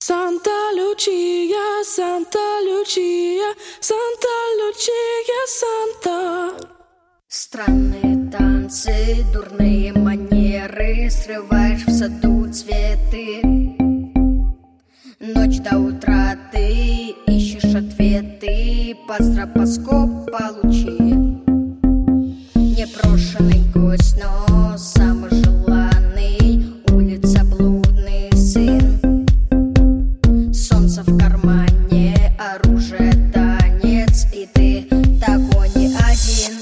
Santa Lucia, Santa Lucia, Santa Lucia, Santa. Странные танцы, дурные манеры, срываешь в саду цветы. Ночь до утра ты ищешь ответы, под стробоскоп получи. Непрошенный гость, но самый желанный, улица блудный сын. Солнце в кармане, оружие, танец, и ты такой не один.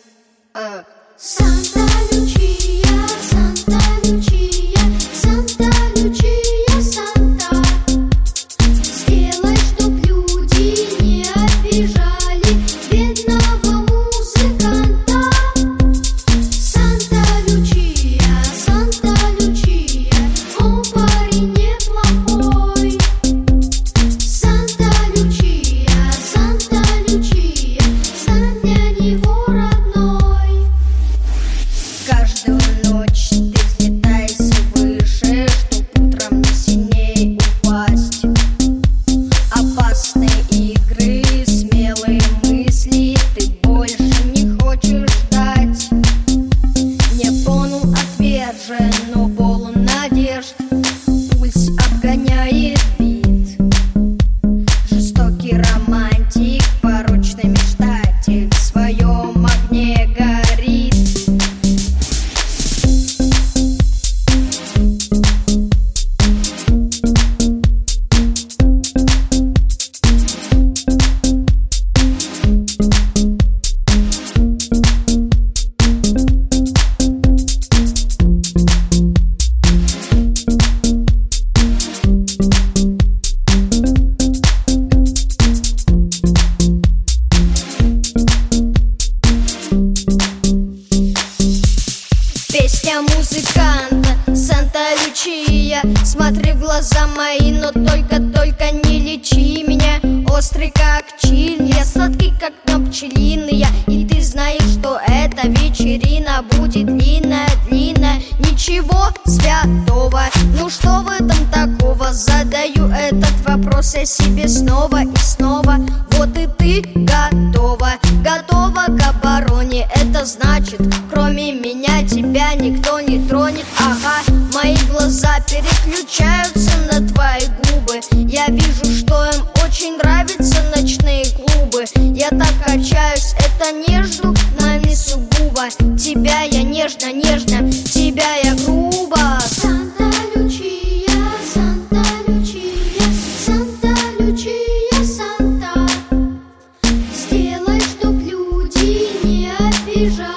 Santa Lucia, Santa Lucia, Santa Lucia, Santa. Сделай, чтоб люди не обижали бедного музыканта. Santa Lucia, Santa Lucia, он парень неплохой. Santa Lucia, Santa Lucia, стань для него родной. Каждую ночь ты взлетаешь выше, чтоб утром не сильнее упасть. Опасные игры, смелые мысли, ты больше не хочешь ждать. Не понял отвержен, но полон надежд, пульс обгоняет бит. Жестокий романтик, порочный мечтатель, в своем огне горит. Песня музыканта Санта-Лючия. Смотри в глаза мои, но только не лечи меня. Острый как чиль, я сладкий как дно пчелиный. И ты знаешь, что эта вечерина будет длинная. Ничего святого, ну что в этом такого? Задаю этот вопрос я себе снова и снова. Вот и ты готова к обороне. Это значит, кроме меня тебя никто не тронет. Ага, мои глаза переключаются на твои губы. Я вижу, что им очень нравятся ночные клубы. Я так качаюсь, это между нами сугубо. Тебя я нежно, тебя я грубо. Santa Lucia, Santa Lucia, Santa Lucia, Santa. Сделай, чтоб люди не обижали